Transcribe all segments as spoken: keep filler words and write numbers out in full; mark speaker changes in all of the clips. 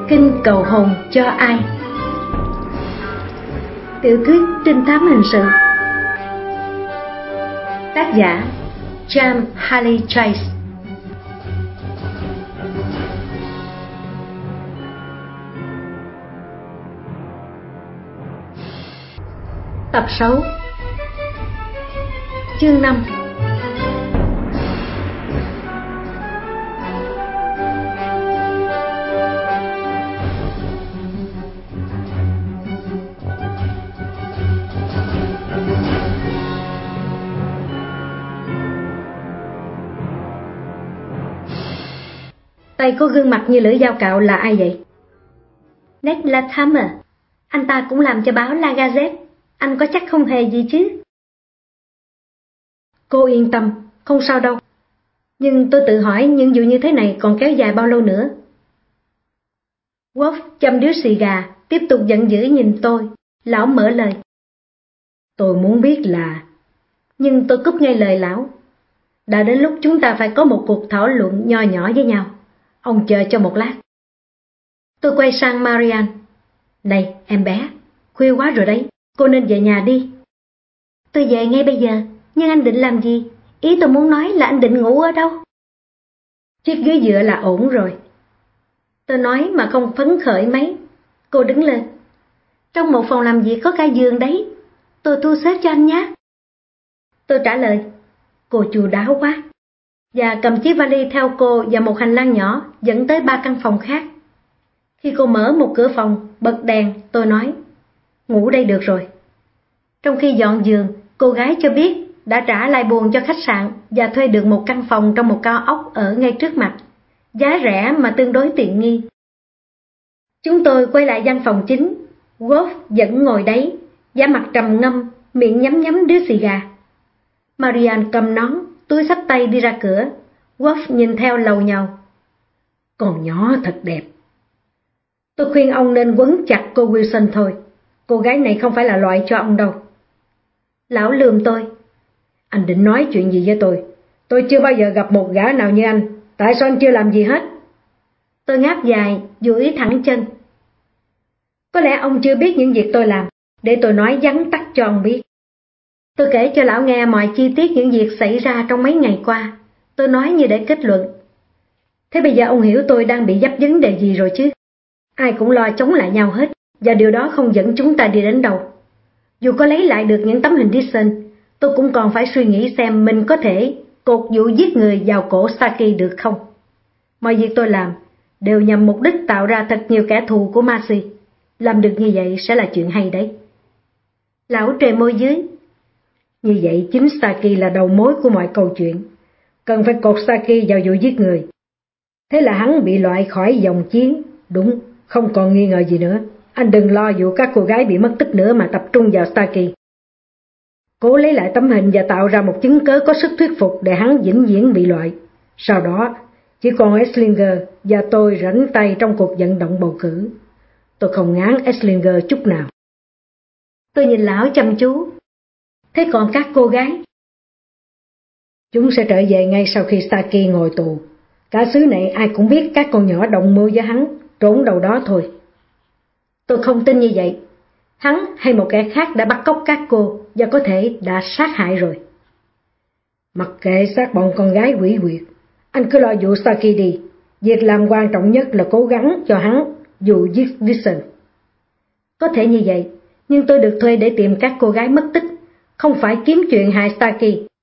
Speaker 1: Kinh cầu hồn cho ai? Tiểu thuyết trinh thám hình sự. Tác giả James Haley Chase. Tập sáu, chương năm. Tay có gương mặt như lưỡi dao cạo là ai vậy? Ned Latimer. Anh ta cũng làm cho báo La Gazette. Anh có chắc không hề gì chứ? Cô yên tâm, không sao đâu. Nhưng tôi tự hỏi những vụ như thế này còn kéo dài bao lâu nữa? Wolf châm điếu xì gà, tiếp tục giận dữ nhìn tôi. Lão mở lời. Tôi muốn biết là... Nhưng tôi cúp ngay lời lão. Đã đến lúc chúng ta phải có một cuộc thảo luận nho nhỏ với nhau. Ông chờ cho một lát. Tôi quay sang Marian. Này em bé, khuya quá rồi đấy, cô nên về nhà đi. Tôi về ngay bây giờ, nhưng anh định làm gì? Ý tôi muốn nói là anh định ngủ ở đâu? Chiếc ghế dựa là ổn rồi. Tôi nói mà không phấn khởi mấy. Cô đứng lên. Trong một phòng làm việc có cả giường đấy. Tôi thu xếp cho anh nhé. Tôi trả lời. Cô chu đáo quá. Và cầm chiếc vali theo cô vào một hành lang nhỏ dẫn tới ba căn phòng khác. Khi cô mở một cửa phòng, bật đèn, tôi nói, ngủ đây được rồi. Trong khi dọn giường, cô gái cho biết đã trả lại buồng cho khách sạn và thuê được một căn phòng trong một cao ốc ở ngay trước mặt, giá rẻ mà tương đối tiện nghi. Chúng tôi quay lại văn phòng chính. Wolf vẫn ngồi đấy, da mặt trầm ngâm, miệng nhấm nhấm điếu xì gà. Marian cầm nón, túi xách tay đi ra cửa. Wolf nhìn theo lầu nhầu. Con nhỏ thật đẹp. Tôi khuyên ông nên quấn chặt cô Wilson thôi. Cô gái này không phải là loại cho ông đâu. Lão lườm tôi. Anh định nói chuyện gì với tôi? Tôi chưa bao giờ gặp một gã nào như anh. Tại sao anh chưa làm gì hết? Tôi ngáp dài, duỗi thẳng chân. Có lẽ ông chưa biết những việc tôi làm. Để tôi nói vắn tắt cho ông biết. Tôi kể cho lão nghe mọi chi tiết những việc xảy ra trong mấy ngày qua. Tôi nói như để kết luận. Thế bây giờ ông hiểu tôi đang bị vấp vấn đề gì rồi chứ? Ai cũng lo chống lại nhau hết, và điều đó không dẫn chúng ta đi đến đâu. Dù có lấy lại được những tấm hình Dixon, tôi cũng còn phải suy nghĩ xem mình có thể cột vụ giết người vào cổ Saki được không. Mọi việc tôi làm đều nhằm mục đích tạo ra thật nhiều kẻ thù của Marcy. Làm được như vậy sẽ là chuyện hay đấy. Lão trề môi dưới. Như vậy chính Saki là đầu mối của mọi câu chuyện. Cần phải cột Saki vào vụ giết người. Thế là hắn bị loại khỏi dòng chiến. Đúng, không còn nghi ngờ gì nữa. Anh đừng lo vụ các cô gái bị mất tích nữa mà tập trung vào Saki. Cố lấy lại tấm hình và tạo ra một chứng cớ có sức thuyết phục để hắn vĩnh viễn bị loại. Sau đó, chỉ còn Esslinger và tôi rảnh tay trong cuộc vận động bầu cử. Tôi không ngán Esslinger chút nào. Tôi nhìn lão chăm chú. Thế còn các cô gái? Chúng sẽ trở về ngay sau khi Saki ngồi tù. Cả xứ này ai cũng biết các con nhỏ đồng mưu với hắn, trốn đâu đó thôi. Tôi không tin như vậy. Hắn hay một kẻ khác đã bắt cóc các cô và có thể đã sát hại rồi. Mặc kệ xác bọn con gái quỷ quyệt, anh cứ lo vụ Saki đi. Việc làm quan trọng nhất là cố gắng cho hắn dù giết Dixon. Có thể như vậy, nhưng tôi được thuê để tìm các cô gái mất tích, không phải kiếm chuyện hại Saki.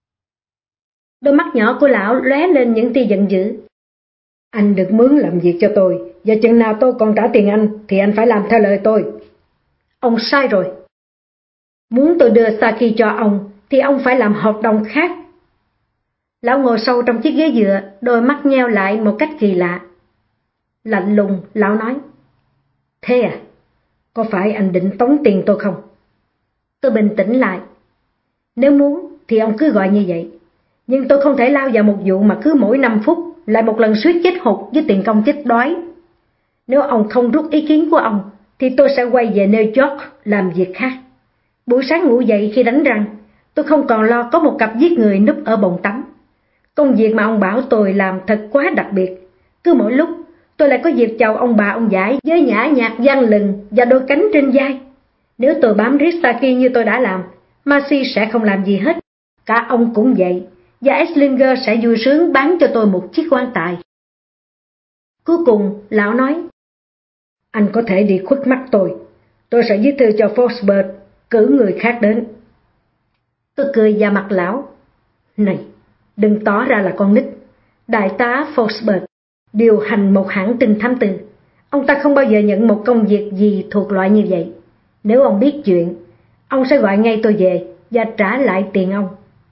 Speaker 1: Đôi mắt nhỏ của lão lóe lên những tia giận dữ. Anh được mướn làm việc cho tôi, và chừng nào tôi còn trả tiền anh thì anh phải làm theo lời tôi. Ông sai rồi. Muốn tôi đưa Saki cho ông thì ông phải làm hợp đồng khác. Lão ngồi sâu trong chiếc ghế dựa, đôi mắt nheo lại một cách kỳ lạ. Lạnh lùng, lão nói. Thế à? Có phải anh định tống tiền tôi không? Tôi bình tĩnh lại. Nếu muốn thì ông cứ gọi như vậy. Nhưng tôi không thể lao vào một vụ mà cứ mỗi năm phút lại một lần suýt chết hụt với tiền công chết đói. Nếu ông không rút ý kiến của ông thì tôi sẽ quay về New York làm việc khác. Buổi sáng ngủ dậy khi đánh răng, tôi không còn lo có một cặp giết người núp ở bồn tắm. Công việc mà ông bảo tôi làm thật quá đặc biệt. Cứ mỗi lúc tôi lại có dịp chào ông bà ông giải với nhã nhạc vang lừng và đôi cánh trên vai. Nếu tôi bám riết Saki như tôi đã làm, Marcy sẽ không làm gì hết. Cả ông cũng vậy, và Esslinger sẽ vui sướng bán cho tôi một chiếc quan tài. Cuối cùng, lão nói, anh có thể đi khuất mắt tôi. Tôi sẽ viết thư cho Forsberg, cử người khác đến. Tôi cười vào mặt lão. Này, đừng tỏ ra là con nít. Đại tá Forsberg điều hành một hãng tin thám tử. Ông ta không bao giờ nhận một công việc gì thuộc loại như vậy. Nếu ông biết chuyện, ông sẽ gọi ngay tôi về và trả lại tiền ông.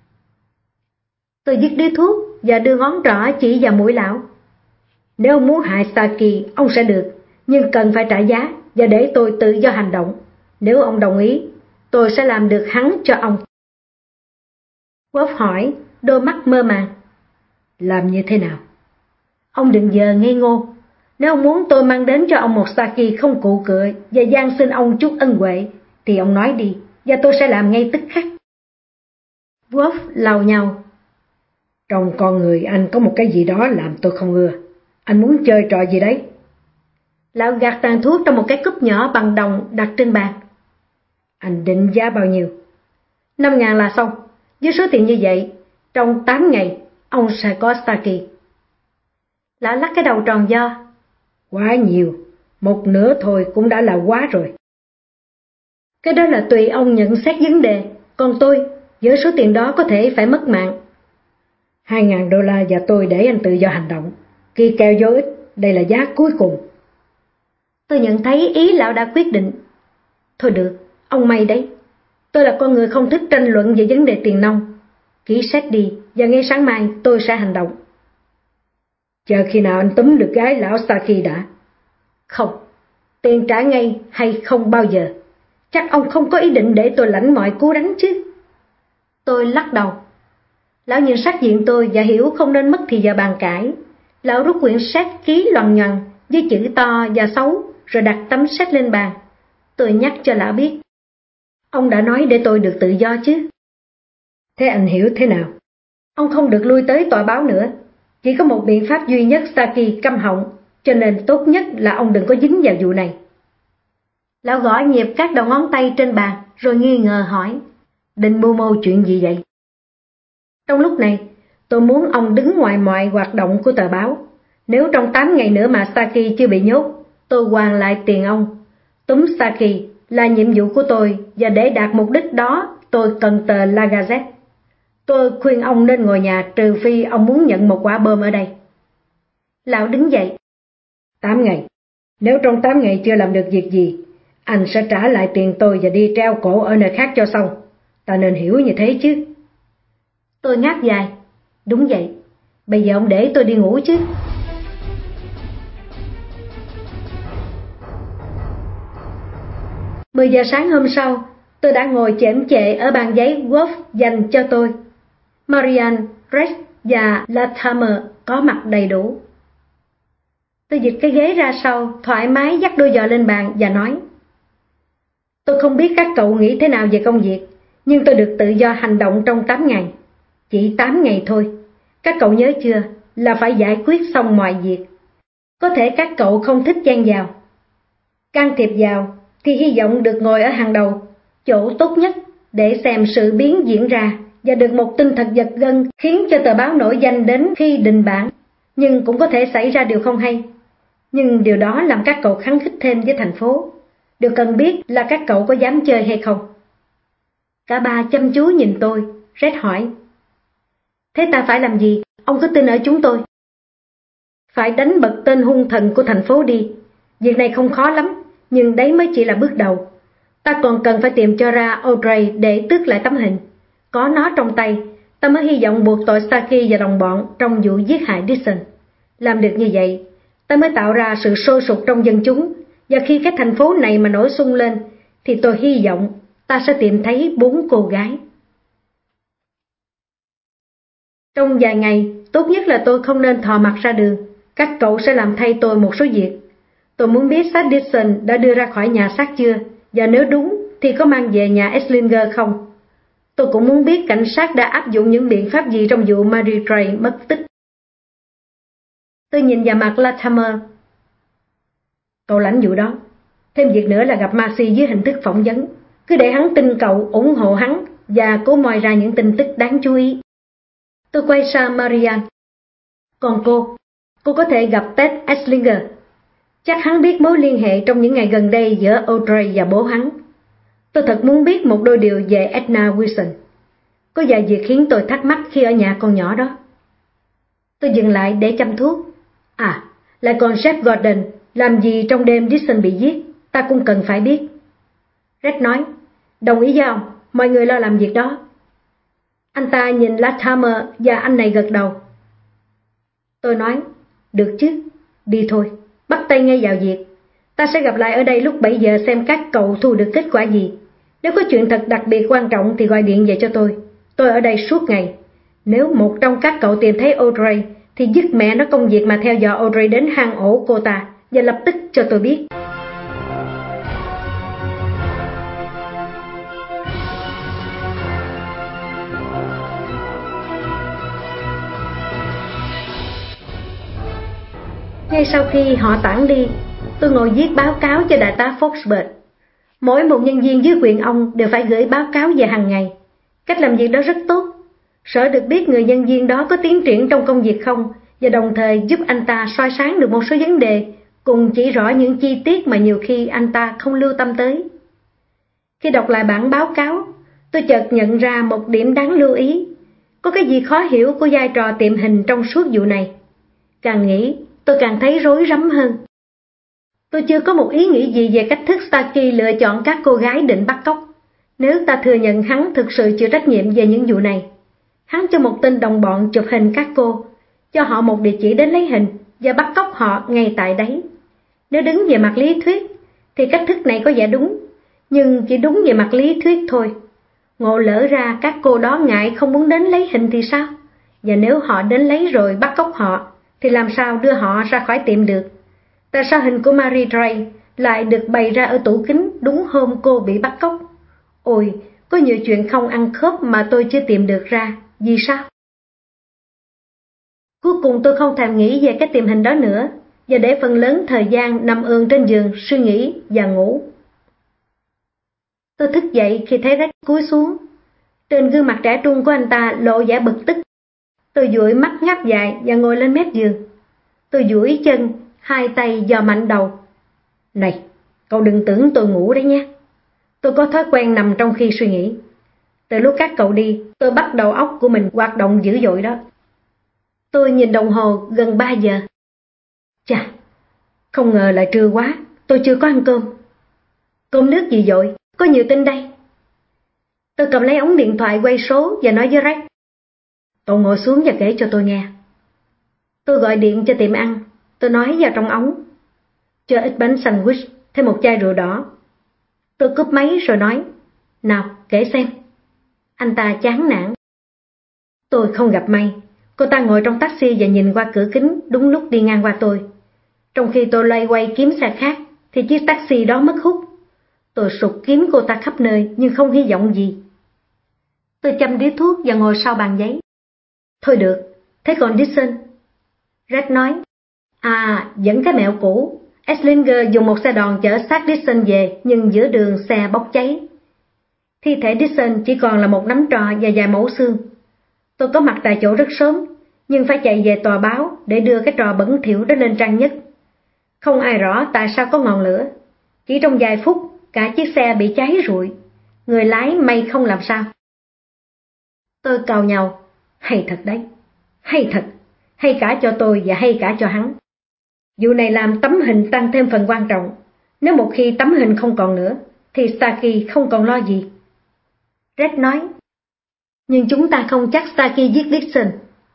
Speaker 1: Tôi dứt điếu thuốc và đưa ngón trỏ chỉ vào mũi lão. Nếu ông muốn hại Saki, ông sẽ được, nhưng cần phải trả giá và để tôi tự do hành động. Nếu ông đồng ý, tôi sẽ làm được hắn cho ông. Wolf hỏi, đôi mắt mơ màng. Làm như thế nào? Ông đừng giờ ngây ngô. Nếu ông muốn tôi mang đến cho ông một Saki không cụ cựa và van xin ông chút ân huệ, thì ông nói đi, và tôi sẽ làm ngay tức khắc. Wolf lầu nhầu. Trong con người anh có một cái gì đó làm tôi không ưa. Anh muốn chơi trò gì đấy? Lão gạt tàn thuốc trong một cái cúp nhỏ bằng đồng đặt trên bàn. Anh định giá bao nhiêu? Năm ngàn là xong. Với số tiền như vậy, trong tám ngày, ông sẽ có Saki. Lão lắc cái đầu tròn vo. Quá nhiều, một nửa thôi cũng đã là quá rồi. Cái đó là tùy ông nhận xét vấn đề, còn tôi, với số tiền đó có thể phải mất mạng. Hai ngàn đô la và tôi để anh tự do hành động. Kỳ kèo vô ích, đây là giá cuối cùng. Tôi nhận thấy ý lão đã quyết định. Thôi được, ông may đấy. Tôi là con người không thích tranh luận về vấn đề tiền nong. Ký sách đi, và ngay sáng mai tôi sẽ hành động. Chờ khi nào anh túm được gái lão Saki đã. Không, tiền trả ngay hay không bao giờ. Chắc ông không có ý định để tôi lãnh mọi cú đánh chứ. Tôi lắc đầu. Lão nhìn sắc diện tôi và hiểu không nên mất thì giờ bàn cãi. Lão rút quyển sách ký loằng nhoằng với chữ to và xấu rồi đặt tấm sách lên bàn. Tôi nhắc cho lão biết. Ông đã nói để tôi được tự do chứ. Thế anh hiểu thế nào? Ông không được lui tới tòa báo nữa. Chỉ có một biện pháp duy nhất Saki câm họng, cho nên tốt nhất là ông đừng có dính vào vụ này. Lão gõ nhịp các đầu ngón tay trên bàn rồi nghi ngờ hỏi. Định mưu mô chuyện gì vậy? Trong lúc này, tôi muốn ông đứng ngoài mọi hoạt động của tờ báo. Nếu trong tám ngày nữa mà Saki chưa bị nhốt, tôi hoàn lại tiền ông. Túm Saki là nhiệm vụ của tôi, và để đạt mục đích đó tôi cần tờ La Gazette. Tôi khuyên ông nên ngồi nhà trừ phi ông muốn nhận một quả bom ở đây. Lão đứng dậy. Tám ngày. Nếu trong tám ngày chưa làm được việc gì, anh sẽ trả lại tiền tôi và đi treo cổ ở nơi khác cho xong. Ta nên hiểu như thế chứ. Tôi ngáp dài. Đúng vậy. Bây giờ ông để tôi đi ngủ chứ. Mười giờ sáng hôm sau, tôi đã ngồi chễm chệ ở bàn giấy Wolf dành cho tôi. Marian, Rex và Latimer có mặt đầy đủ. Tôi dịch cái ghế ra sau, thoải mái dắt đôi giò lên bàn và nói. Tôi không biết các cậu nghĩ thế nào về công việc, nhưng tôi được tự do hành động trong tám ngày. Chỉ tám ngày thôi. Các cậu nhớ chưa, là phải giải quyết xong mọi việc. Có thể các cậu không thích chen vào. Can thiệp vào thì hy vọng được ngồi ở hàng đầu, chỗ tốt nhất để xem sự biến diễn ra và được một tin thật giật gân khiến cho tờ báo nổi danh đến khi đình bản. Nhưng cũng có thể xảy ra điều không hay. Nhưng điều đó làm các cậu khắng khích thêm với thành phố. Điều cần biết là các cậu có dám chơi hay không. Cả ba chăm chú nhìn tôi. Red hỏi. Thế ta phải làm gì? Ông có tin ở chúng tôi? Phải đánh bật tên hung thần của thành phố đi. Việc này không khó lắm, nhưng đấy mới chỉ là bước đầu. Ta còn cần phải tìm cho ra Audrey để tước lại tấm hình. Có nó trong tay, ta mới hy vọng buộc tội Saki và đồng bọn trong vụ giết hại Dixon. Làm được như vậy, ta mới tạo ra sự sôi sục trong dân chúng, và khi cái thành phố này mà nổi sung lên, thì tôi hy vọng ta sẽ tìm thấy bốn cô gái. Trong vài ngày, tốt nhất là tôi không nên thò mặt ra đường. Các cậu sẽ làm thay tôi một số việc. Tôi muốn biết xác Dixon đã đưa ra khỏi nhà xác chưa, và nếu đúng thì có mang về nhà Esslinger không. Tôi cũng muốn biết cảnh sát đã áp dụng những biện pháp gì trong vụ Mary Gray mất tích. Tôi nhìn vào mặt Latimer. Cậu lãnh vụ đó. Thêm việc nữa là gặp Marcy dưới hình thức phỏng vấn. Cứ để hắn tin cậu ủng hộ hắn và cố moi ra những tin tức đáng chú ý. Tôi quay sang Marian. Còn cô, cô có thể gặp Ted Esslinger. Chắc hắn biết mối liên hệ trong những ngày gần đây giữa Audrey và bố hắn. Tôi thật muốn biết một đôi điều về Edna Wilson. Có vài việc khiến tôi thắc mắc khi ở nhà con nhỏ đó. Tôi dừng lại để chăm thuốc. À, lại còn Jeff Gordon làm gì trong đêm Dixon bị giết, ta cũng cần phải biết. Red nói, đồng ý với ông, mọi người lo làm việc đó. Anh ta nhìn Latimer và anh này gật đầu. Tôi nói, được chứ, đi thôi, bắt tay ngay vào việc. Ta sẽ gặp lại ở đây lúc bảy giờ xem các cậu thu được kết quả gì. Nếu có chuyện thật đặc biệt quan trọng thì gọi điện về cho tôi. Tôi ở đây suốt ngày. Nếu một trong các cậu tìm thấy Audrey thì dứt mẹ nó công việc mà theo dõi Audrey đến hang ổ cô ta và lập tức cho tôi biết. Ngay sau khi họ tản đi, tôi ngồi viết báo cáo cho đại tá Foxbird. Mỗi một nhân viên dưới quyền ông đều phải gửi báo cáo về hàng ngày. Cách làm việc đó rất tốt. Sở được biết người nhân viên đó có tiến triển trong công việc không, và đồng thời giúp anh ta soi sáng được một số vấn đề, cùng chỉ rõ những chi tiết mà nhiều khi anh ta không lưu tâm tới. Khi đọc lại bản báo cáo, tôi chợt nhận ra một điểm đáng lưu ý. Có cái gì khó hiểu của vai trò tiệm hình trong suốt vụ này. Càng nghĩ, tôi càng thấy rối rắm hơn. Tôi chưa có một ý nghĩ gì về cách thức Starkey lựa chọn các cô gái định bắt cóc. Nếu ta thừa nhận hắn thực sự chịu trách nhiệm về những vụ này, hắn cho một tên đồng bọn chụp hình các cô, cho họ một địa chỉ đến lấy hình và bắt cóc họ ngay tại đấy. Nếu đứng về mặt lý thuyết, thì cách thức này có vẻ đúng, nhưng chỉ đúng về mặt lý thuyết thôi. Ngộ lỡ ra các cô đó ngại không muốn đến lấy hình thì sao? Và nếu họ đến lấy rồi bắt cóc họ, thì làm sao đưa họ ra khỏi tiệm được? Tại sao hình của Mary Gray lại được bày ra ở tủ kính đúng hôm cô bị bắt cóc? Ôi, có nhiều chuyện không ăn khớp mà tôi chưa tìm được ra. Vì sao? Cuối cùng tôi không thèm nghĩ về cái tiệm hình đó nữa, và để phần lớn thời gian nằm ườn trên giường suy nghĩ và ngủ. Tôi thức dậy khi thấy Rex cúi xuống. Trên gương mặt trẻ trung của anh ta lộ vẻ bực tức. Tôi dụi mắt ngáp dài và ngồi lên mép giường. Tôi duỗi chân, hai tay giò mạnh đầu. Này, cậu đừng tưởng tôi ngủ đấy nhé. Tôi có thói quen nằm trong khi suy nghĩ. Từ lúc các cậu đi, tôi bắt đầu óc của mình hoạt động dữ dội đó. Tôi nhìn đồng hồ gần ba giờ. Chà, không ngờ lại trưa quá, tôi chưa có ăn cơm. Cơm nước gì dội, có nhiều tin đây. Tôi cầm lấy ống điện thoại quay số và nói với Rex. Cậu ngồi xuống và kể cho tôi nghe. Tôi gọi điện cho tiệm ăn, tôi nói vào trong ống. Cho ít bánh sandwich, thêm một chai rượu đỏ. Tôi cúp máy rồi nói. Nào, kể xem. Anh ta chán nản. Tôi không gặp may. Cô ta ngồi trong taxi và nhìn qua cửa kính đúng lúc đi ngang qua tôi. Trong khi tôi loay quay kiếm xe khác, thì chiếc taxi đó mất hút. Tôi sục kiếm cô ta khắp nơi nhưng không hy vọng gì. Tôi châm điếu thuốc và ngồi sau bàn giấy. Thôi được, thế còn Dixon? Red nói. À, vẫn cái mẹo cũ. Esslinger dùng một xe đòn chở xác Dixon về, nhưng giữa đường xe bốc cháy. Thi thể Dixon chỉ còn là một nắm trò và vài mẩu xương. Tôi có mặt tại chỗ rất sớm, nhưng phải chạy về tòa báo để đưa cái trò bẩn thỉu đó lên trang nhất. Không ai rõ tại sao có ngọn lửa. Chỉ trong vài phút, cả chiếc xe bị cháy rụi. Người lái may không làm sao. Tôi càu nhàu. Hay thật đấy, hay thật, hay cả cho tôi và hay cả cho hắn. Vụ này làm tấm hình tăng thêm phần quan trọng. Nếu một khi tấm hình không còn nữa, thì Starkey không còn lo gì. Red nói. Nhưng chúng ta không chắc Starkey giết Dixon.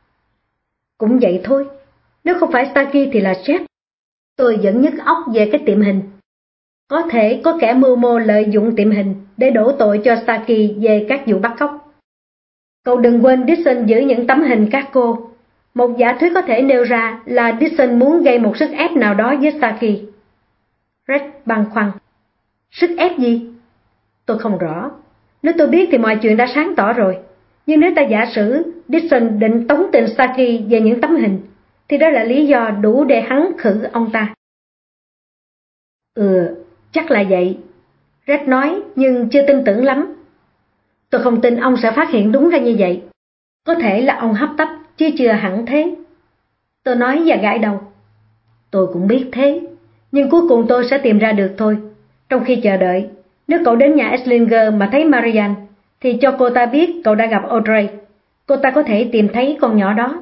Speaker 1: Cũng vậy thôi. Nếu không phải Starkey thì là Jeff. Tôi vẫn nhức óc về cái tiệm hình. Có thể có kẻ mưu mô lợi dụng tiệm hình để đổ tội cho Starkey về các vụ bắt cóc. Cậu đừng quên Dixon giữ những tấm hình các cô. Một giả thuyết có thể nêu ra là Dixon muốn gây một sức ép nào đó với Starkey. Red băn khoăn. Sức ép gì? Tôi không rõ. Nếu tôi biết thì mọi chuyện đã sáng tỏ rồi. Nhưng nếu ta giả sử Dixon định tống tiền Starkey về những tấm hình, thì đó là lý do đủ để hắn khử ông ta. Ừ, chắc là vậy, Red nói nhưng chưa tin tưởng lắm. Tôi không tin ông sẽ phát hiện đúng ra như vậy. Có thể là ông hấp tấp, chứ chưa hẳn thế. Tôi nói và gãi đầu. Tôi cũng biết thế, nhưng cuối cùng tôi sẽ tìm ra được thôi. Trong khi chờ đợi, nếu cậu đến nhà Esslinger mà thấy Marianne, thì cho cô ta biết cậu đã gặp Audrey. Cô ta có thể tìm thấy con nhỏ đó.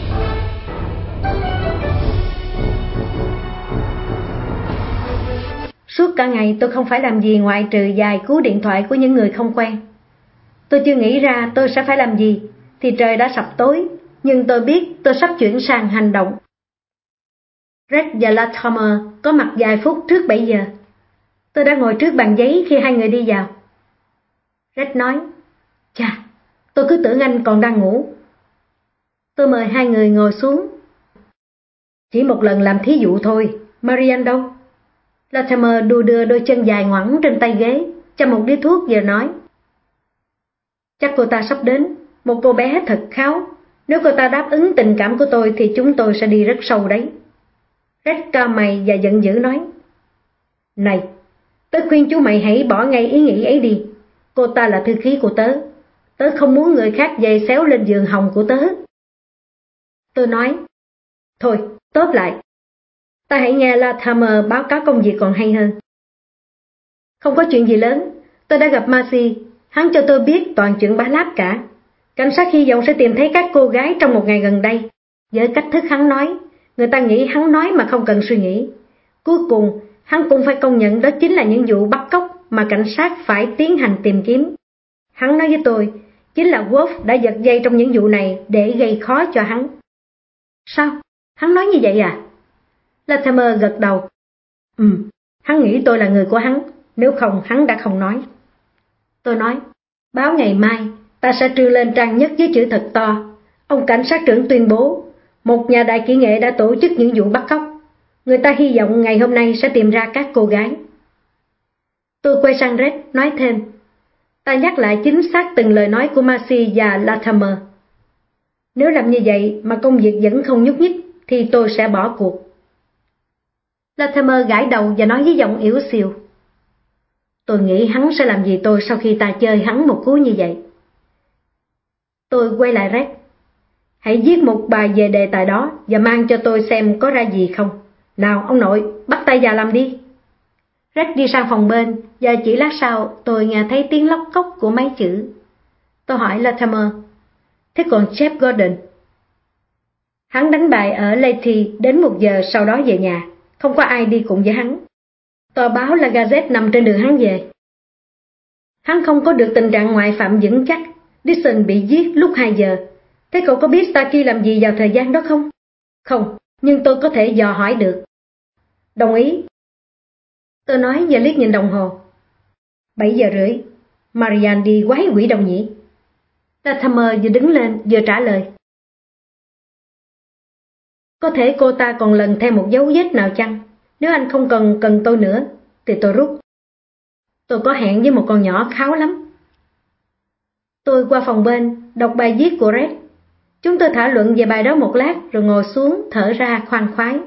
Speaker 1: Suốt cả ngày tôi không phải làm gì ngoại trừ vài cú điện thoại của những người không quen. Tôi chưa nghĩ ra tôi sẽ phải làm gì, thì trời đã sập tối, nhưng tôi biết tôi sắp chuyển sang hành động. Red và Latimer có mặt vài phút trước bảy giờ. Tôi đã ngồi trước bàn giấy khi hai người đi vào. Red nói, chà, tôi cứ tưởng anh còn đang ngủ. Tôi mời hai người ngồi xuống. Chỉ một lần làm thí dụ thôi, Marianne đâu? Latimer đu đưa đôi chân dài ngoẵng trên tay ghế, châm một điếu thuốc vừa nói. Chắc cô ta sắp đến, một cô bé thật kháu. Nếu cô ta đáp ứng tình cảm của tôi thì chúng tôi sẽ đi rất sâu đấy. Red cao mày và giận dữ nói. Này, tớ khuyên chú mày hãy bỏ ngay ý nghĩ ấy đi. Cô ta là thư ký của tớ. Tớ không muốn người khác giày xéo lên giường hồng của tớ. Tôi nói, thôi, tóm lại. Ta hãy nghe Latimer báo cáo công việc còn hay hơn. Không có chuyện gì lớn. Tôi đã gặp Marcy. Hắn cho tôi biết toàn chuyện bá láp cả. Cảnh sát hy vọng sẽ tìm thấy các cô gái trong một ngày gần đây. Với cách thức hắn nói, người ta nghĩ hắn nói mà không cần suy nghĩ. Cuối cùng, hắn cũng phải công nhận đó chính là những vụ bắt cóc mà cảnh sát phải tiến hành tìm kiếm. Hắn nói với tôi, chính là Wolf đã giật dây trong những vụ này để gây khó cho hắn. Sao? Hắn nói như vậy à? Latimer gật đầu. Ừ, hắn nghĩ tôi là người của hắn, nếu không hắn đã không nói. Tôi nói, báo ngày mai, ta sẽ trưa lên trang nhất với chữ thật to. Ông cảnh sát trưởng tuyên bố, một nhà đại kỹ nghệ đã tổ chức những vụ bắt cóc. Người ta hy vọng ngày hôm nay sẽ tìm ra các cô gái. Tôi quay sang Red, nói thêm. Ta nhắc lại chính xác từng lời nói của Marcy và Latimer. Nếu làm như vậy mà công việc vẫn không nhúc nhích, thì tôi sẽ bỏ cuộc. Latimer gãi đầu và nói với giọng yếu xìu. Tôi nghĩ hắn sẽ làm gì tôi sau khi ta chơi hắn một cú như vậy. Tôi quay lại Red. Hãy viết một bài về đề tài đó và mang cho tôi xem có ra gì không. Nào ông nội, bắt tay vào làm đi. Red đi sang phòng bên và chỉ lát sau tôi nghe thấy tiếng lóc cốc của mấy chữ. Tôi hỏi Latimer, thế còn Jeff Gordon? Hắn đánh bài ở Letty đến một giờ sau đó về nhà, không có ai đi cùng với hắn. Tờ báo La Gazette nằm trên đường hắn về. Hắn không có được tình trạng ngoại phạm vững chắc. Dixon bị giết lúc hai giờ. Thế cậu có biết Starkey làm gì vào thời gian đó không? Không, nhưng tôi có thể dò hỏi được. Đồng ý. Tôi nói và liếc nhìn đồng hồ. Bảy giờ rưỡi. Marianne đi quái quỷ đâu nhỉ? Latimer vừa đứng lên vừa trả lời. Có thể cô ta còn lần thêm một dấu vết nào chăng? Nếu anh không cần cần tôi nữa, thì tôi rút. Tôi có hẹn với một con nhỏ kháu lắm. Tôi qua phòng bên, đọc bài viết của Red. Chúng tôi thảo luận về bài đó một lát rồi ngồi xuống thở ra khoan khoái.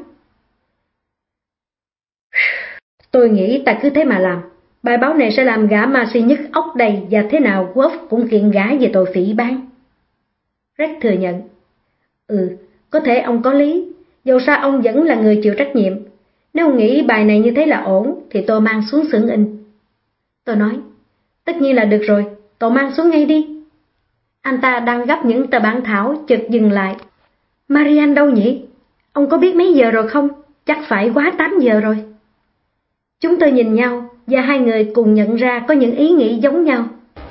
Speaker 1: Tôi nghĩ ta cứ thế mà làm. Bài báo này sẽ làm gã Marcy nhức óc đầy và thế nào Wolf cũng kiện gã về tội phỉ báng. Red thừa nhận. Ừ, có thể ông có lý. Dẫu sao ông vẫn là người chịu trách nhiệm. Nếu ông nghĩ bài này như thế là ổn thì tôi mang xuống xưởng in. Tôi nói, tất nhiên là được rồi, cậu mang xuống ngay đi. Anh ta đang gấp những tờ bản thảo chợt dừng lại. Marianne đâu nhỉ? Ông có biết mấy giờ rồi không? Chắc phải quá tám giờ rồi. Chúng tôi nhìn nhau và hai người cùng nhận ra có những ý nghĩ giống nhau.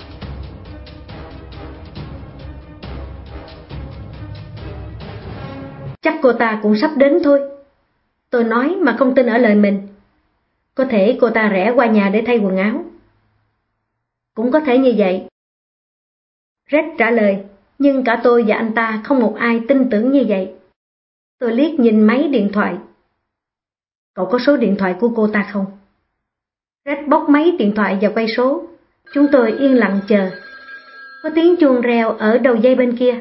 Speaker 1: Chắc cô ta cũng sắp đến thôi. Tôi nói mà không tin ở lời mình. Có thể cô ta rẽ qua nhà để thay quần áo. Cũng có thể như vậy. Red trả lời, nhưng cả tôi và anh ta không một ai tin tưởng như vậy. Tôi liếc nhìn máy điện thoại. Cậu có số điện thoại của cô ta không? Red bóc máy điện thoại và quay số. Chúng tôi yên lặng chờ. Có tiếng chuông reo ở đầu dây bên kia.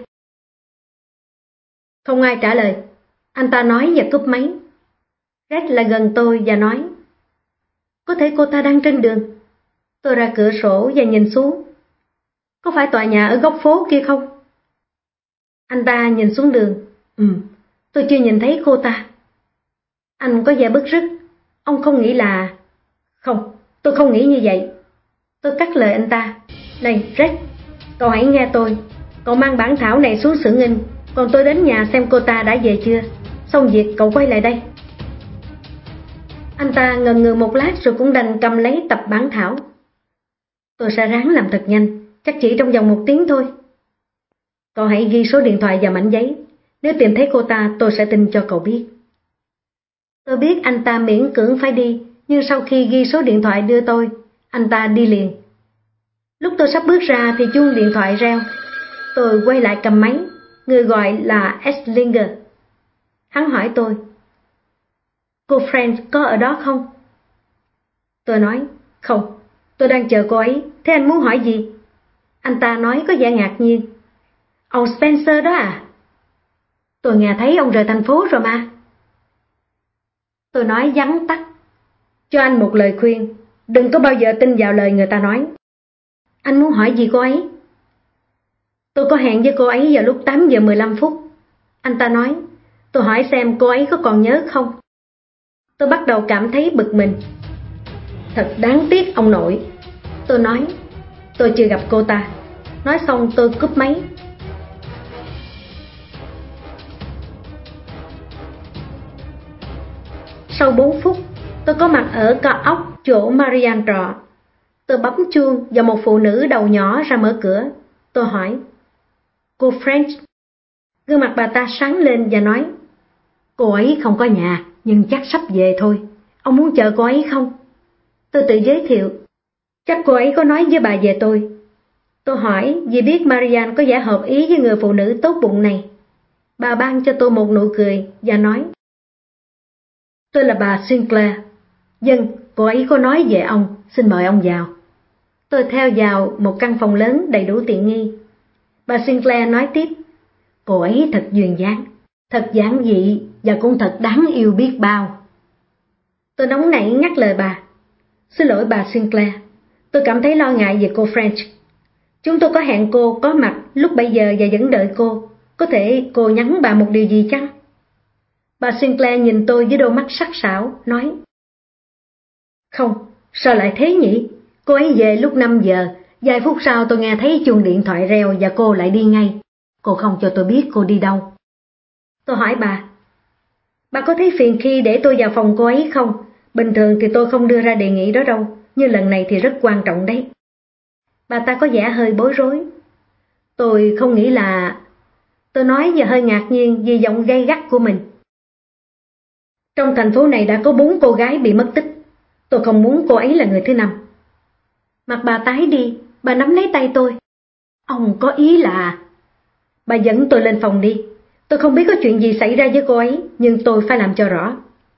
Speaker 1: Không ai trả lời. Anh ta nói và cúp máy. Red lại gần tôi và nói, Có thể cô ta đang trên đường. Tôi ra cửa sổ và nhìn xuống. Có phải tòa nhà ở góc phố kia không? Anh ta nhìn xuống đường. Ừ, tôi chưa nhìn thấy cô ta. Anh có vẻ bứt rứt. Ông không nghĩ là... Không, tôi không nghĩ như vậy. Tôi cắt lời anh ta. Này, Rex, cậu hãy nghe tôi. Cậu mang bản thảo này xuống xưởng in, còn tôi đến nhà xem cô ta đã về chưa. Xong việc cậu quay lại đây. Anh ta ngần ngừ một lát rồi cũng đành cầm lấy tập bản thảo. Tôi sẽ ráng làm thật nhanh, chắc chỉ trong vòng một tiếng thôi. Cậu hãy ghi số điện thoại vào mảnh giấy. Nếu tìm thấy cô ta tôi sẽ tin cho cậu biết. Tôi biết anh ta miễn cưỡng phải đi, nhưng sau khi ghi số điện thoại đưa tôi, anh ta đi liền. Lúc tôi sắp bước ra thì chuông điện thoại reo. Tôi quay lại cầm máy. Người gọi là Esslinger. Hắn hỏi tôi, cô French có ở đó không? Tôi nói, không, tôi đang chờ cô ấy. Thế anh muốn hỏi gì? Anh ta nói có vẻ ngạc nhiên. Ông Spencer đó à? Tôi nghe thấy ông rời thành phố rồi mà. Tôi nói vắn tắt. Cho anh một lời khuyên, đừng có bao giờ tin vào lời người ta nói. Anh muốn hỏi gì cô ấy? Tôi có hẹn với cô ấy vào lúc tám giờ mười lăm phút. Anh ta nói, tôi hỏi xem cô ấy có còn nhớ không? Tôi bắt đầu cảm thấy bực mình. Thật đáng tiếc ông nội. Tôi nói, tôi chưa gặp cô ta. Nói xong tôi cúp máy. Sau bốn phút, tôi có mặt ở cao ốc chỗ Marian trọ. Tôi bấm chuông và một phụ nữ đầu nhỏ ra mở cửa. Tôi hỏi, cô French? Gương mặt bà ta sáng lên và nói, cô ấy không có nhà, nhưng chắc sắp về thôi. Ông muốn chờ cô ấy không? Tôi tự giới thiệu, chắc cô ấy có nói với bà về tôi. Tôi hỏi vì biết Marian có vẻ hợp ý với người phụ nữ tốt bụng này. Bà ban cho tôi một nụ cười và nói, tôi là bà Sinclair. Vâng, cô ấy có nói về ông, xin mời ông vào. Tôi theo vào một căn phòng lớn đầy đủ tiện nghi. Bà Sinclair nói tiếp, cô ấy thật duyên dáng, thật giản dị và cũng thật đáng yêu biết bao. Tôi nóng nảy ngắt lời bà. Xin lỗi bà Sinclair, tôi cảm thấy lo ngại về cô French. Chúng tôi có hẹn cô có mặt lúc bảy giờ và vẫn đợi cô. Có thể cô nhắn bà một điều gì chăng? Bà Sinclair nhìn tôi với đôi mắt sắc sảo, nói, không, sao lại thế nhỉ? Cô ấy về lúc năm giờ, vài phút sau tôi nghe thấy chuông điện thoại reo và cô lại đi ngay. Cô không cho tôi biết cô đi đâu. Tôi hỏi bà, bà có thấy phiền khi để tôi vào phòng cô ấy không? Bình thường thì tôi không đưa ra đề nghị đó đâu, nhưng lần này thì rất quan trọng đấy. Bà ta có vẻ hơi bối rối. Tôi không nghĩ là... Tôi nói và hơi ngạc nhiên vì giọng gay gắt của mình. Trong thành phố này đã có bốn cô gái bị mất tích. Tôi không muốn cô ấy là người thứ năm. Mặt bà tái đi, bà nắm lấy tay tôi. Ông có ý là... Bà dẫn tôi lên phòng đi. Tôi không biết có chuyện gì xảy ra với cô ấy, nhưng tôi phải làm cho rõ.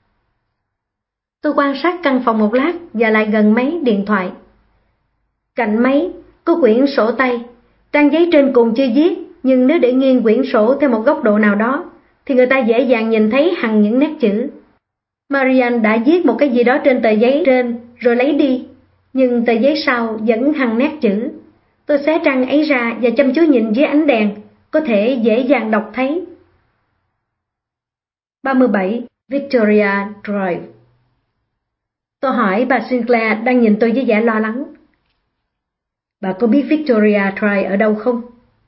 Speaker 1: Tôi quan sát căn phòng một lát và lại gần máy điện thoại. Cạnh máy có quyển sổ tay. Trang giấy trên cùng chưa viết, nhưng nếu để nghiêng quyển sổ theo một góc độ nào đó, thì người ta dễ dàng nhìn thấy hằn những nét chữ. Marian đã viết một cái gì đó trên tờ giấy trên rồi lấy đi, nhưng tờ giấy sau vẫn hằn nét chữ. Tôi xé trang ấy ra và chăm chú nhìn dưới ánh đèn, có thể dễ dàng đọc thấy. ba mươi bảy Victoria Drive. Tôi hỏi bà Sinclair đang nhìn tôi với vẻ lo lắng. Bà có biết Victoria Drive ở đâu không?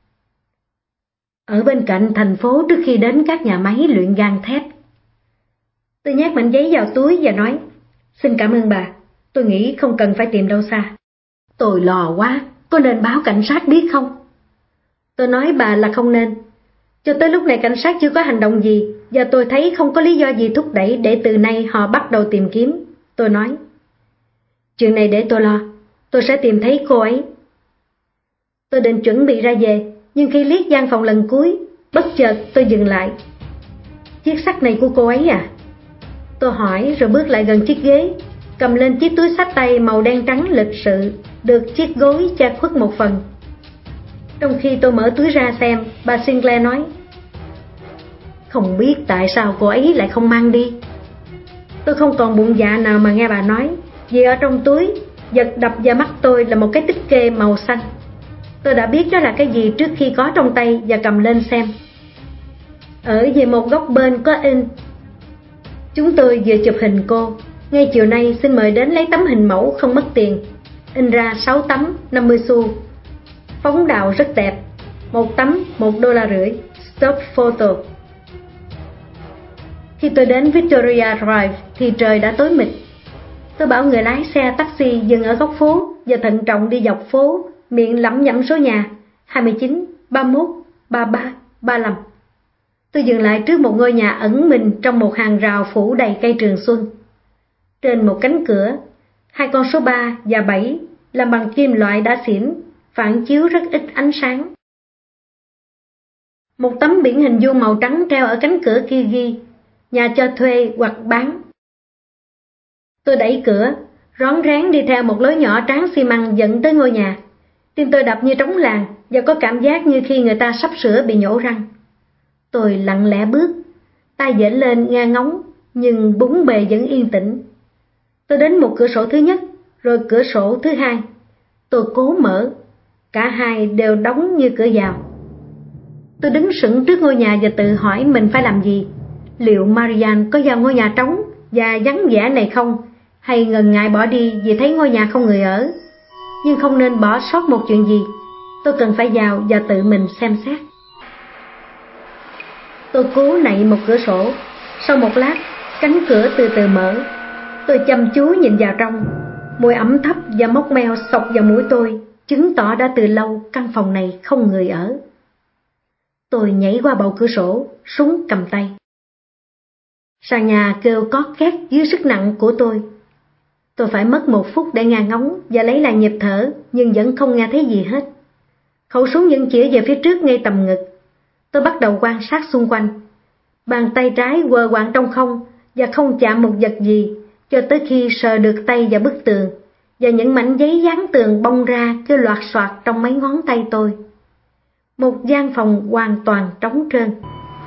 Speaker 1: Ở bên cạnh thành phố trước khi đến các nhà máy luyện gang thép. Tôi nhét mảnh giấy vào túi và nói, xin cảm ơn bà, tôi nghĩ không cần phải tìm đâu xa. Tôi lo quá, có nên báo cảnh sát biết không? Tôi nói bà là không nên. Cho tới lúc này cảnh sát chưa có hành động gì, và tôi thấy không có lý do gì thúc đẩy để từ nay họ bắt đầu tìm kiếm. Tôi nói, chuyện này để tôi lo, tôi sẽ tìm thấy cô ấy. Tôi định chuẩn bị ra về, nhưng khi liếc gian phòng lần cuối, bất chợt tôi dừng lại. Chiếc sắt này của cô ấy à? Tôi hỏi rồi bước lại gần chiếc ghế, cầm lên chiếc túi xách tay màu đen trắng lịch sự, được chiếc gối che khuất một phần. Trong khi tôi mở túi ra xem, bà Sinclair nói, không biết tại sao cô ấy lại không mang đi. Tôi không còn bụng dạ nào mà nghe bà nói, vì ở trong túi, vật đập vào mắt tôi là một cái tích kê màu xanh. Tôi đã biết đó là cái gì trước khi có trong tay và cầm lên xem. Ở về một góc bên có in: chúng tôi vừa chụp hình cô, ngay chiều nay xin mời đến lấy tấm hình mẫu không mất tiền. In ra sáu tấm, năm mươi xu. Phóng đạo rất đẹp, một tấm một đô la rưỡi. Stop photo. Khi tôi đến Victoria Drive thì trời đã tối mịt. Tôi bảo người lái xe taxi dừng ở góc phố và thận trọng đi dọc phố, miệng lẩm nhẩm số nhà hai mươi chín, ba mươi mốt, ba mươi ba, ba mươi lăm. Tôi dừng lại trước một ngôi nhà ẩn mình trong một hàng rào phủ đầy cây trường xuân. Trên một cánh cửa, hai con số ba và bảy làm bằng kim loại đã xỉn, phản chiếu rất ít ánh sáng. Một tấm biển hình vuông màu trắng treo ở cánh cửa kia ghi: nhà cho thuê hoặc bán. Tôi đẩy cửa, rón rén đi theo một lối nhỏ tráng xi măng dẫn tới ngôi nhà. Tim tôi đập như trống làng và có cảm giác như khi người ta sắp sửa bị nhổ răng. Tôi lặng lẽ bước, tay giãy lên nghe ngóng, nhưng bốn bề vẫn yên tĩnh. Tôi đến một cửa sổ thứ nhất, rồi cửa sổ thứ hai. Tôi cố mở, cả hai đều đóng như cửa vào. Tôi đứng sững trước ngôi nhà và tự hỏi mình phải làm gì. Liệu Marian có vào ngôi nhà trống và vắng vẻ này không, hay ngần ngại bỏ đi vì thấy ngôi nhà không người ở? Nhưng không nên bỏ sót một chuyện gì. Tôi cần phải vào và tự mình xem xét. Tôi cố nạy một cửa sổ. Sau một lát, cánh cửa từ từ mở. Tôi chăm chú nhìn vào trong. Mùi ẩm thấp và mốc meo xộc vào mũi tôi, chứng tỏ đã từ lâu căn phòng này không người ở. Tôi nhảy qua bầu cửa sổ, súng cầm tay. Sàn nhà kêu cót két dưới sức nặng của tôi. Tôi phải mất một phút để nghe ngóng và lấy lại nhịp thở, nhưng vẫn không nghe thấy gì hết. Khẩu súng vẫn chĩa về phía trước ngay tầm ngực. Tôi bắt đầu quan sát xung quanh. Bàn tay trái quờ quạng trong không và không chạm một vật gì, cho tới khi sờ được tay vào bức tường, và những mảnh giấy dán tường bong ra kêu loạt soạt trong mấy ngón tay tôi. Một gian phòng hoàn toàn trống trơn.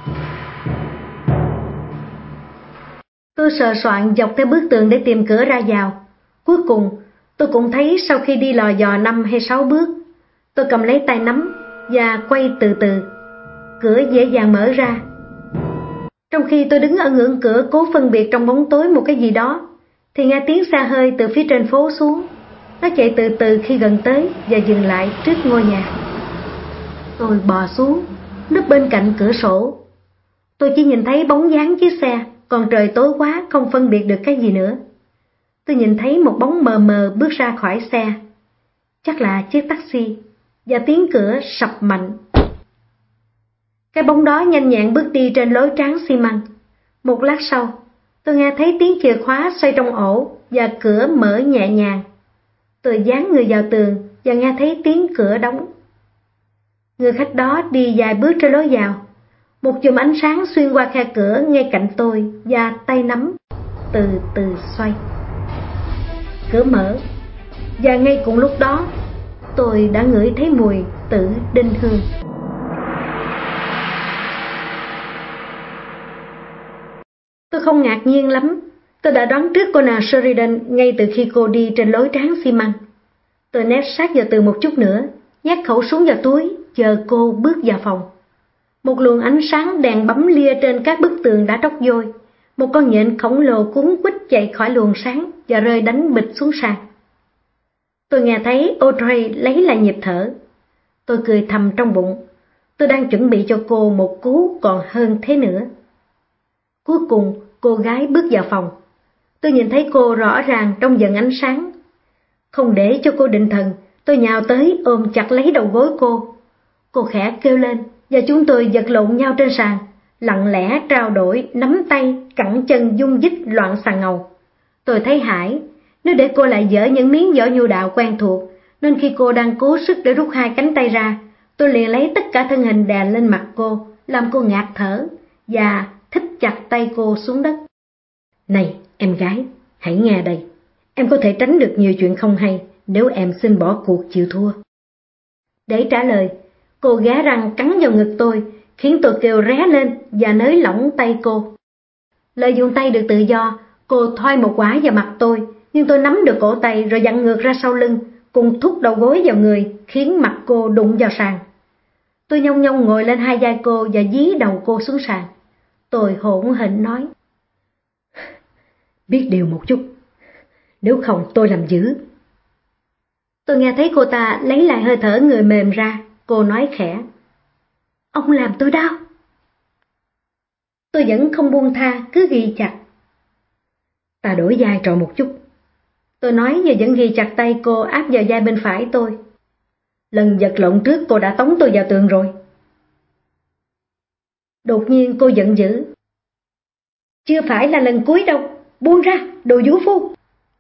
Speaker 1: Tôi sờ soạn dọc theo bức tường để tìm cửa ra vào. Cuối cùng, tôi cũng thấy sau khi đi lò dò năm hay sáu bước, tôi cầm lấy tay nắm và quay từ từ. Cửa dễ dàng mở ra. Trong khi tôi đứng ở ngưỡng cửa cố phân biệt trong bóng tối một cái gì đó, thì nghe tiếng xe hơi từ phía trên phố xuống. Nó chạy từ từ khi gần tới và dừng lại trước ngôi nhà. Tôi bò xuống, núp bên cạnh cửa sổ. Tôi chỉ nhìn thấy bóng dáng chiếc xe, còn trời tối quá không phân biệt được cái gì nữa. Tôi nhìn thấy một bóng mờ mờ bước ra khỏi xe. Chắc là chiếc taxi, và tiếng cửa sập mạnh. Cái bóng đó nhanh nhẹn bước đi trên lối tráng xi măng. Một lát sau, tôi nghe thấy tiếng chìa khóa xoay trong ổ và cửa mở nhẹ nhàng. Tôi dán người vào tường và nghe thấy tiếng cửa đóng. Người khách đó đi vài bước trên lối vào. Một chùm ánh sáng xuyên qua khe cửa ngay cạnh tôi và tay nắm từ từ xoay. Cửa mở, và ngay cùng lúc đó tôi đã ngửi thấy mùi tử đinh hương. Tôi không ngạc nhiên lắm. Tôi đã đoán trước cô nàng Sheridan ngay từ khi cô đi trên lối tráng xi măng. Tôi nép sát vào tường một chút nữa, nhét khẩu súng vào túi, chờ cô bước vào phòng. Một luồng ánh sáng đèn bấm lia trên các bức tường đã tróc vôi. Một con nhện khổng lồ cuốn quýt chạy khỏi luồng sáng và rơi đánh bịch xuống sàn. Tôi nghe thấy Audrey lấy lại nhịp thở. Tôi cười thầm trong bụng. Tôi đang chuẩn bị cho cô một cú còn hơn thế nữa. Cuối cùng, cô gái bước vào phòng. Tôi nhìn thấy cô rõ ràng trong dần ánh sáng. Không để cho cô định thần, tôi nhào tới ôm chặt lấy đầu gối cô. Cô khẽ kêu lên và chúng tôi vật lộn nhau trên sàn, lặng lẽ trao đổi, nắm tay, cẳng chân dung dít loạn xà ngầu. Tôi thấy hãi, nếu để cô lại dở những miếng vỏ nhu đạo quen thuộc, nên khi cô đang cố sức để rút hai cánh tay ra, tôi liền lấy tất cả thân hình đè lên mặt cô, làm cô ngạt thở, và thít chặt tay cô xuống đất. Này, em gái, hãy nghe đây. Em có thể tránh được nhiều chuyện không hay nếu em xin bỏ cuộc chịu thua. Để trả lời, cô ghé răng cắn vào ngực tôi, khiến tôi kêu ré lên và nới lỏng tay cô. Lợi dụng tay được tự do, cô thoai một quả vào mặt tôi, nhưng tôi nắm được cổ tay rồi vặn ngược ra sau lưng, cùng thúc đầu gối vào người, khiến mặt cô đụng vào sàn. Tôi nhông nhông ngồi lên hai vai cô và dí đầu cô xuống sàn. Tôi hỗn hển nói: biết điều một chút, nếu không tôi làm dữ. Tôi nghe thấy cô ta lấy lại hơi thở người mềm ra, cô nói khẽ: ông làm tôi đau. Tôi vẫn không buông tha, cứ ghi chặt. Ta đổi vai trò một chút. Tôi nói và vẫn ghi chặt tay cô áp vào vai bên phải tôi. Lần vật lộn trước cô đã tống tôi vào tường rồi. Đột nhiên cô giận dữ: chưa phải là lần cuối đâu, buông ra, đồ vũ phu.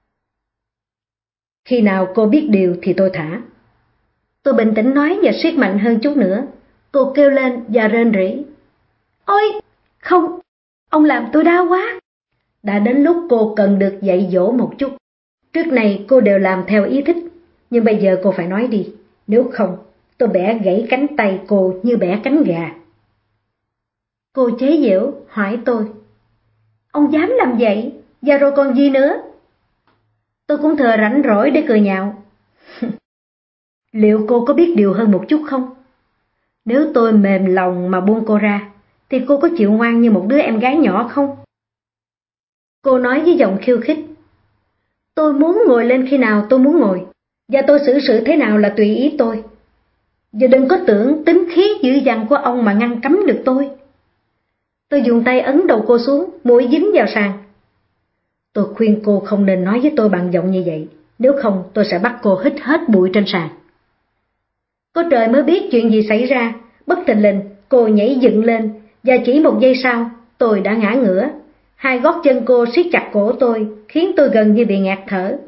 Speaker 1: Khi nào cô biết điều thì tôi thả. Tôi bình tĩnh nói và siết mạnh hơn chút nữa. Cô kêu lên và rên rỉ: ôi, không, ông làm tôi đau quá. Đã đến lúc cô cần được dạy dỗ một chút. Trước này cô đều làm theo ý thích, nhưng bây giờ cô phải nói đi, nếu không tôi bẻ gãy cánh tay cô như bẻ cánh gà. Cô chế giễu hỏi tôi: ông dám làm vậy, và rồi còn gì nữa? Tôi cũng thừa rảnh rỗi để cười nhạo: liệu cô có biết điều hơn một chút không? Nếu tôi mềm lòng mà buông cô ra, thì cô có chịu ngoan như một đứa em gái nhỏ không? Cô nói với giọng khiêu khích: tôi muốn ngồi lên khi nào tôi muốn ngồi, và tôi xử sự thế nào là tùy ý tôi. Và đừng có tưởng tính khí dữ dằn của ông mà ngăn cấm được tôi. Tôi dùng tay ấn đầu cô xuống, mũi dính vào sàn. Tôi khuyên cô không nên nói với tôi bằng giọng như vậy, nếu không tôi sẽ bắt cô hít hết bụi trên sàn. Có trời mới biết chuyện gì xảy ra, bất thình lình cô nhảy dựng lên, và chỉ một giây sau tôi đã ngã ngửa. Hai gót chân cô siết chặt cổ tôi, khiến tôi gần như bị ngạt thở.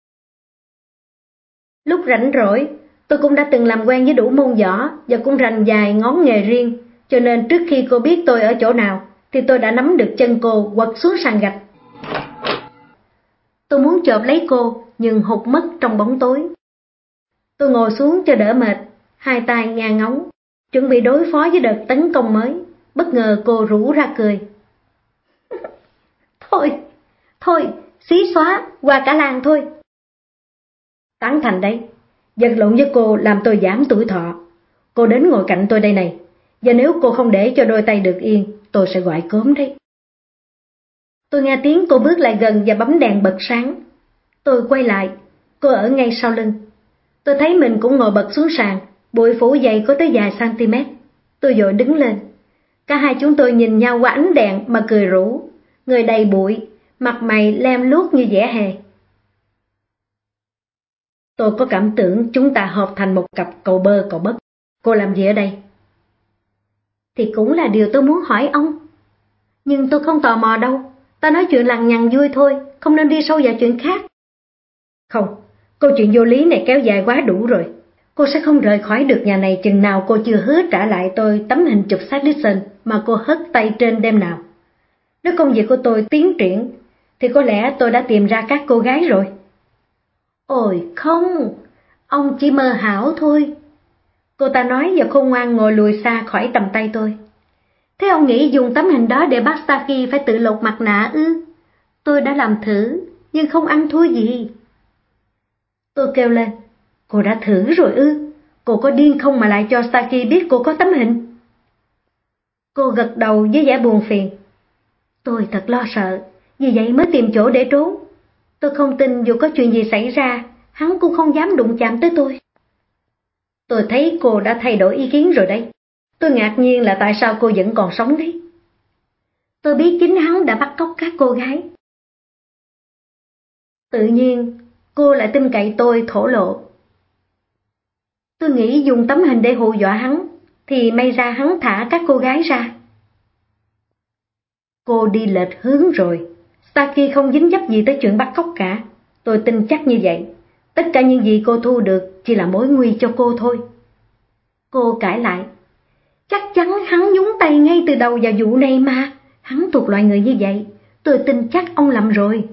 Speaker 1: Lúc rảnh rỗi, tôi cũng đã từng làm quen với đủ môn võ và cũng rành vài ngón nghề riêng, cho nên trước khi cô biết tôi ở chỗ nào, thì tôi đã nắm được chân cô quật xuống sàn gạch. Tôi muốn chộp lấy cô, nhưng hụt mất trong bóng tối. Tôi ngồi xuống cho đỡ mệt, hai tay ngang ngóng, chuẩn bị đối phó với đợt tấn công mới. Bất ngờ cô rủ ra cười. Thôi, thôi, xí xóa, qua cả làng thôi. Tán thành đấy, vật lộn với cô làm tôi giảm tuổi thọ. Cô đến ngồi cạnh tôi đây này, và nếu cô không để cho đôi tay được yên, tôi sẽ gọi cốm đấy. Tôi nghe tiếng cô bước lại gần và bấm đèn bật sáng. Tôi quay lại, cô ở ngay sau lưng. Tôi thấy mình cũng ngồi bật xuống sàn, bụi phủ dày có tới vài cm. Tôi vội đứng lên. Cả hai chúng tôi nhìn nhau qua ánh đèn mà cười rủ, người đầy bụi, mặt mày lem luốc như vẽ hề. Tôi có cảm tưởng chúng ta hợp thành một cặp cầu bơ cầu bất. Cô làm gì ở đây? Thì cũng là điều tôi muốn hỏi ông. Nhưng tôi không tò mò đâu. Ta nói chuyện lằng nhằng vui thôi, không nên đi sâu vào chuyện khác. Không, câu chuyện vô lý này kéo dài quá đủ rồi. Cô sẽ không rời khỏi được nhà này chừng nào cô chưa hứa trả lại tôi tấm hình chụp xác Dixon mà cô hất tay trên đêm nào. Nếu công việc của tôi tiến triển, thì có lẽ tôi đã tìm ra các cô gái rồi. Ôi không, ông chỉ mơ hão thôi. Cô ta nói và khôn ngoan ngồi lùi xa khỏi tầm tay tôi. Thế ông nghĩ dùng tấm hình đó để bắt Saki phải tự lột mặt nạ ư? Tôi đã làm thử, nhưng không ăn thua gì. Tôi kêu lên, cô đã thử rồi ư? Cô có điên không mà lại cho Saki biết cô có tấm hình? Cô gật đầu với vẻ buồn phiền. Tôi thật lo sợ, vì vậy mới tìm chỗ để trốn. Tôi không tin dù có chuyện gì xảy ra, hắn cũng không dám đụng chạm tới tôi. Tôi thấy cô đã thay đổi ý kiến rồi đấy. Tôi ngạc nhiên là tại sao cô vẫn còn sống đấy. Tôi biết chính hắn đã bắt cóc các cô gái. Tự nhiên, cô lại tin cậy tôi thổ lộ. Tôi nghĩ dùng tấm hình để hù dọa hắn, thì may ra hắn thả các cô gái ra. Cô đi lệch hướng rồi. Saki không dính dấp gì tới chuyện bắt cóc cả. Tôi tin chắc như vậy. Tất cả những gì cô thu được chỉ là mối nguy cho cô thôi. Cô cãi lại. Chắc chắn hắn nhúng tay ngay từ đầu vào vụ này mà. Hắn thuộc loại người như vậy. Tôi tin chắc ông lầm rồi.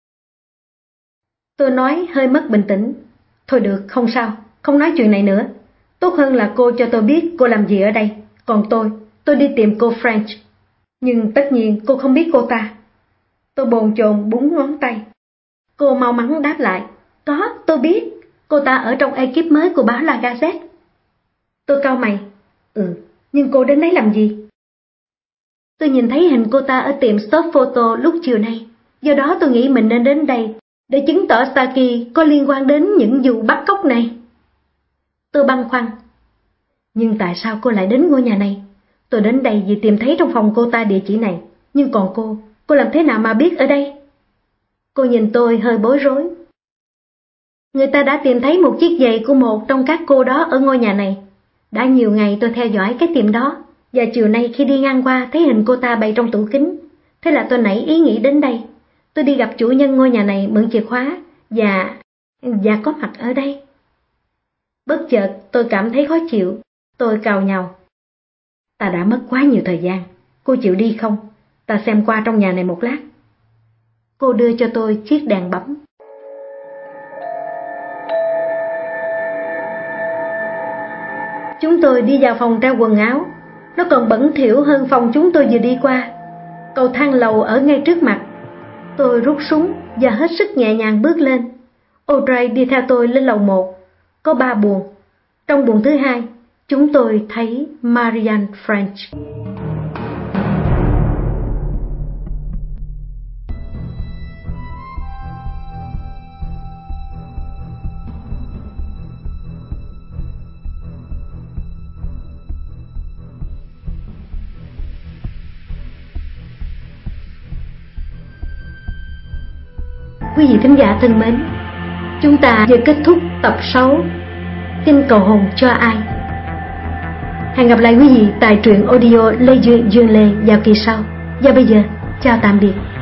Speaker 1: Tôi nói hơi mất bình tĩnh. Thôi được, không sao, không nói chuyện này nữa. Tốt hơn là cô cho tôi biết cô làm gì ở đây. Còn tôi, tôi đi tìm cô French. Nhưng tất nhiên cô không biết cô ta. Tôi bồn chồn búng ngón tay. Cô mau mắn đáp lại, có, tôi biết, cô ta ở trong ekip mới của báo La Gazette. Tôi cau mày, ừ, nhưng cô đến đấy làm gì? Tôi nhìn thấy hình cô ta ở tiệm stop photo lúc chiều nay, do đó tôi nghĩ mình nên đến đây để chứng tỏ Saki có liên quan đến những vụ bắt cóc này. Tôi băn khoăn, nhưng tại sao cô lại đến ngôi nhà này? Tôi đến đây vì tìm thấy trong phòng cô ta địa chỉ này, nhưng còn cô, cô làm thế nào mà biết ở đây? Cô nhìn tôi hơi bối rối. Người ta đã tìm thấy một chiếc giày của một trong các cô đó ở ngôi nhà này. Đã nhiều ngày tôi theo dõi cái tiệm đó, và chiều nay khi đi ngang qua thấy hình cô ta bày trong tủ kính. Thế là tôi nảy ý nghĩ đến đây. Tôi đi gặp chủ nhân ngôi nhà này mượn chìa khóa, và... và có mặt ở đây. Bất chợt tôi cảm thấy khó chịu, tôi càu nhàu. Ta đã mất quá nhiều thời gian, cô chịu đi không? Ta xem qua trong nhà này một lát. Cô đưa cho tôi chiếc đèn bấm. Chúng tôi đi vào phòng treo quần áo. Nó còn bẩn thỉu hơn phòng chúng tôi vừa đi qua. Cầu thang lầu ở ngay trước mặt. Tôi rút súng và hết sức nhẹ nhàng bước lên. Audrey đi theo tôi lên lầu một. Có ba buồng. Trong buồng thứ hai, chúng tôi thấy Marianne French. Quý vị thính giả thân mến, chúng ta vừa kết thúc tập sáu Xin cầu hồn cho ai. Hẹn gặp lại quý vị tại truyện audio Lê Dương Lê vào kỳ sau. Và bây giờ, chào tạm biệt.